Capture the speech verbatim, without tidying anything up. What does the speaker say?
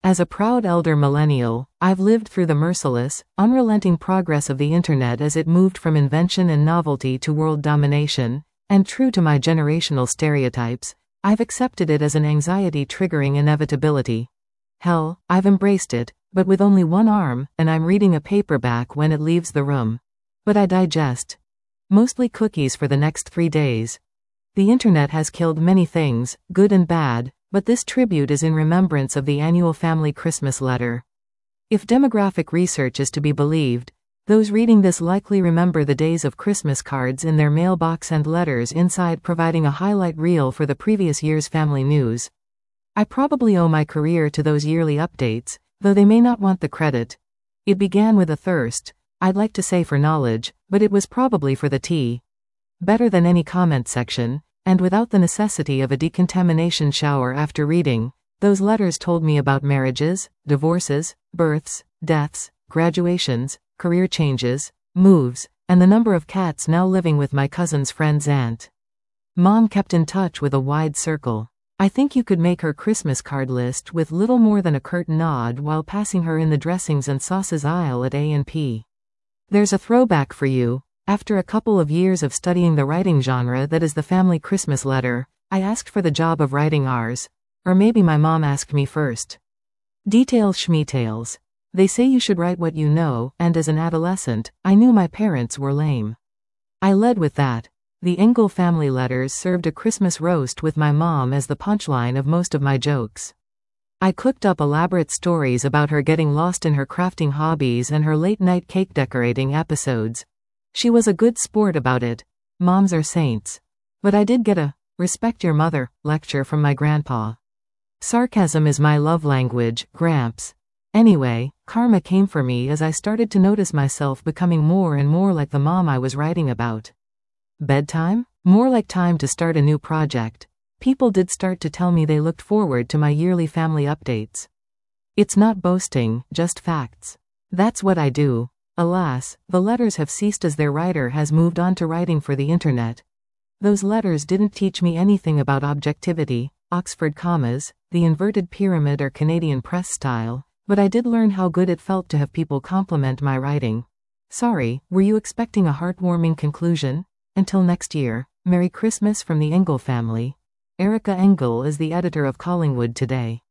As a proud elder millennial, I've lived through the merciless, unrelenting progress of the internet as it moved from invention and novelty to world domination, and true to my generational stereotypes, I've accepted it as an anxiety-triggering inevitability. Hell, I've embraced it, but with only one arm, and I'm reading a paperback when it leaves the room. But I digest. Mostly cookies for the next three days. The internet has killed many things, good and bad, but this tribute is in remembrance of the annual family Christmas letter. If demographic research is to be believed, those reading this likely remember the days of Christmas cards in their mailbox and letters inside providing a highlight reel for the previous year's family news. I probably owe my career to those yearly updates, though they may not want the credit. It began with a thirst, I'd like to say for knowledge, but it was probably for the tea. Better than any comment section, and without the necessity of a decontamination shower after reading, those letters told me about marriages, divorces, births, deaths, graduations, career changes, moves, and the number of cats now living with my cousin's friend's aunt. Mom kept in touch with a wide circle. I think you could make her Christmas card list with little more than a curt nod while passing her in the dressings and sauces aisle at A and P. There's a throwback for you. After a couple of years of studying the writing genre that is the family Christmas letter, I asked for the job of writing ours. Or maybe my mom asked me first. Details schmeetails. They say you should write what you know, and as an adolescent, I knew my parents were lame. I led with that. The Engel family letters served a Christmas roast with my mom as the punchline of most of my jokes. I cooked up elaborate stories about her getting lost in her crafting hobbies and her late-night cake decorating episodes. She was a good sport about it. Moms are saints. But I did get a "respect your mother" lecture from my grandpa. Sarcasm is my love language, Gramps. Anyway, karma came for me as I started to notice myself becoming more and more like the mom I was writing about. Bedtime? More like time to start a new project. People did start to tell me they looked forward to my yearly family updates. It's not boasting, just facts. That's what I do. Alas, the letters have ceased as their writer has moved on to writing for the internet. Those letters didn't teach me anything about objectivity, Oxford commas, the inverted pyramid or Canadian press style, but I did learn how good it felt to have people compliment my writing. Sorry, were you expecting a heartwarming conclusion? Until next year, Merry Christmas from the Engel family. Erica Engel is the editor of Collingwood Today.